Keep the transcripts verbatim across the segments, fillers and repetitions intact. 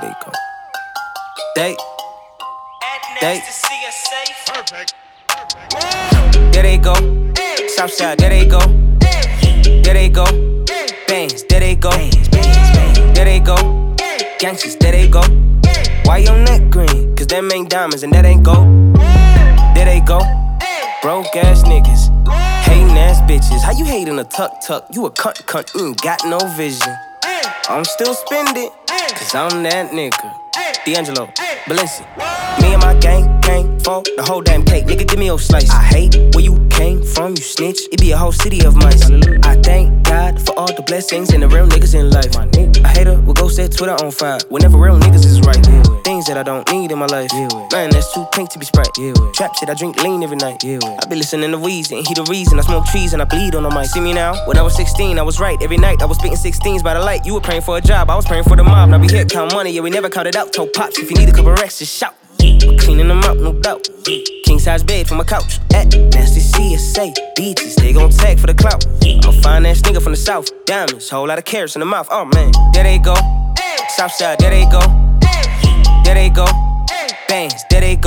they go. They, they, there they go. Southside, there they go. There they go. Bangs, there they go. There they go. Gangsters, there they go. Why your neck green? Cause them ain't diamonds and that ain't gold. There they go. Broke ass niggas, hating ass bitches. How you hating a tuck tuck? You a cunt cunt, you ain't got no vision. I'm still spending, cause I'm that nigga. D'Angelo, Balenci. Me and my gang came for the whole damn cake. Nigga, give me your slice. I hate where you came from, you snitch. It be a whole city of mice. I thank God for all the blessings and the real niggas in life. A hater will go set Twitter on fire whenever real niggas is right. Things that I don't need in my life. Man, that's too pink to be Sprite. Trap shit, I drink lean every night. I be listening to Weezy and he the reason. I smoke trees and I bleed on the mic. See me now? When I was sixteen, I was right. Every night I was spitting sixteens by the light. You were praying for a job, I was praying for the mob. Now we here count money, yeah, we never counted out. Told pops if you need a couple racks, just shout. I'm cleaning them up, no doubt. King size bed for my couch. At nasty C S A beaches, they gon' tag for the clout. I'm a fine ass nigga from the south. Diamonds, whole lot of carrots in the mouth. Oh man, there they go. Southside, there they go. There they go. Bangs, there they go.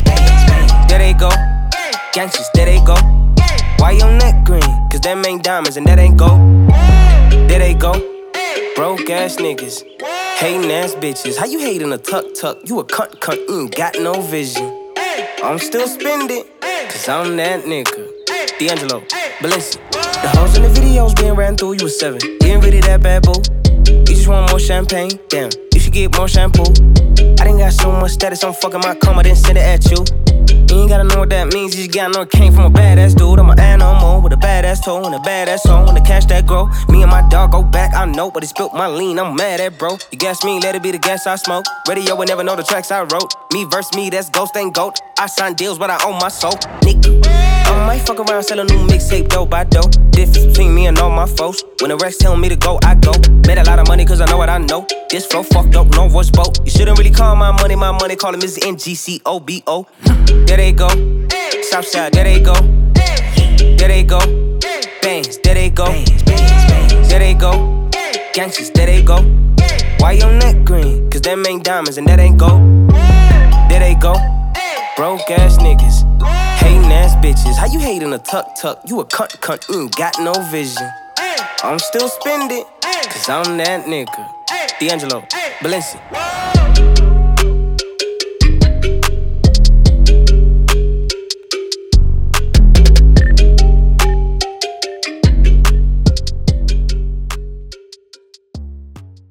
There they go. Gangsters, there they go. Why your neck green? Cause them ain't diamonds and that ain't gold. There they go. Broke ass niggas, hating ass bitches. How you hating a tuck tuck? You a cunt cunt, you ain't got no vision. I'm still spending, cause I'm that nigga. D'Angelo, Balenci. The hoes in the videos being ran through, you a seven. You ain't really that bad, boo. You just want more champagne? Damn, you should get more shampoo. I done got so much status, I'm fucking my comb, I didn't send it at you. You ain't gotta know what that means, you just gotta know it came from a badass dude. I'm an animal with a badass toe and a badass soul and the cash that grow. Me and my dog go back, I know, but he spilt my lean, I'm mad at bro. You gas me, let it be the gas I smoke. Radio would never know the tracks I wrote. Me versus me, that's ghost ain't goat. I sign deals, but I own my soul. Nigga, I might fuck around, sell a new mixtape dope by dope. Difference between me and all my folks. When the Rex telling me to go, I go. Made a lot of money cause I know what I know. This flow fucked up, no voice boat. You shouldn't really call my money my money, call him Mister N G C O B O. There they go. Southside, there they go. There they go. Bangs, there they go. There they go. Gangsters, there they go. Why your neck green? Cause them ain't diamonds and that ain't gold. There they go. Broke ass niggas, hating ass bitches. How you hating a tuck tuck? You a cunt cunt, you ain't got no vision. I'm still spending, cause I'm that nigga. D'Angelo, Balenci.